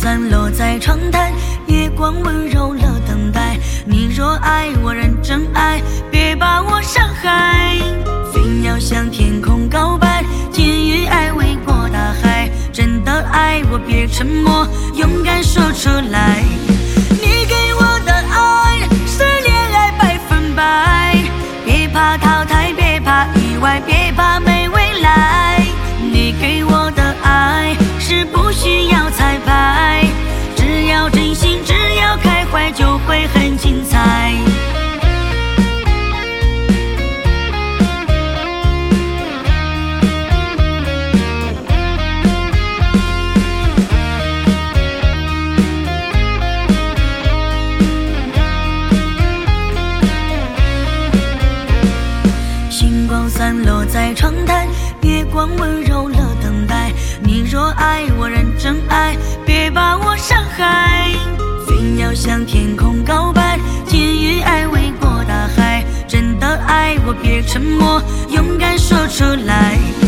散落在床单，月光温柔了等待。你若爱我认真爱，别把我伤害。飞鸟向天空告白，给予爱未过大海。真的爱我别沉默，勇敢说出来。你给我的爱是恋爱100%，别怕淘汰，别怕意外，别怕没未来。你给我的爱是不需要彩排，只要真心，只要开怀，就会很精彩。星光散落在床单，月光温柔了等待。你若爱我认真爱，别把我伤害。飞鸟向天空告白，给予爱未过大海。真的爱我别沉默，勇敢说出来。